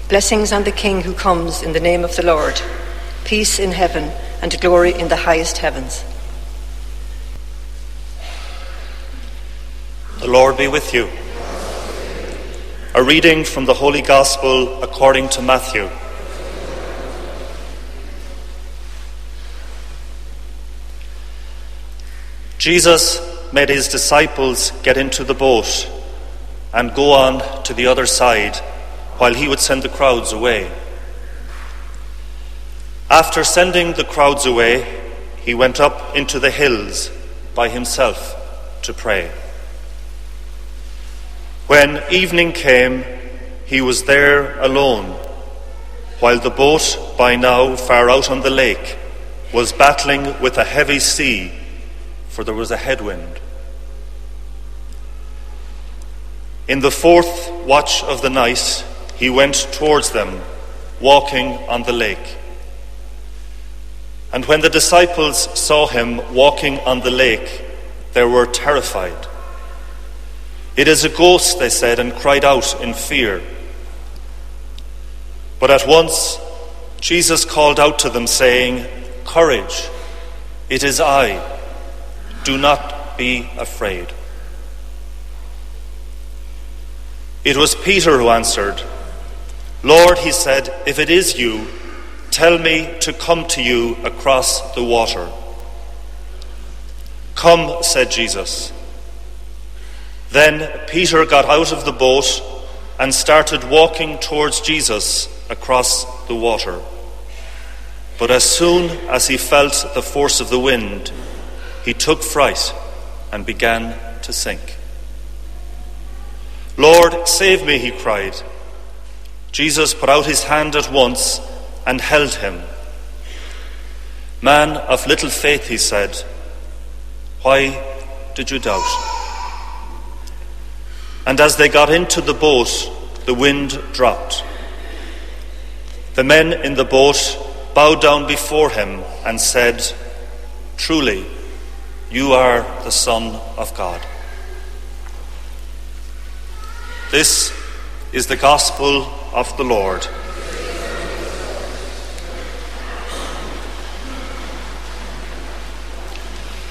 Blessings on the King who comes in the name of the Lord. Peace in heaven and glory in the highest heavens. The Lord be with you. A reading from the Holy Gospel according to Matthew. Jesus made his disciples get into the boat and go on to the other side while he would send the crowds away. After sending the crowds away, he went up into the hills by himself to pray. When evening came, he was there alone, while the boat, by now far out on the lake, was battling with a heavy sea, for there was a headwind. In the fourth watch of the night, he went towards them, walking on the lake. And when the disciples saw him walking on the lake, they were terrified. "It is a ghost," they said, and cried out in fear. But at once Jesus called out to them, saying, "Courage, it is I. Do not be afraid." It was Peter who answered. "Lord," he said, "if it is you, tell me to come to you across the water." "Come," said Jesus. Then Peter got out of the boat and started walking towards Jesus across the water. But as soon as he felt the force of the wind, he took fright and began to sink. "Lord, save me," he cried. Jesus put out his hand at once and held him. "Man of little faith," he said, "why did you doubt?" And as they got into the boat, the wind dropped. The men in the boat bowed down before him and said, "Truly, you are the Son of God." This is the gospel of the Lord.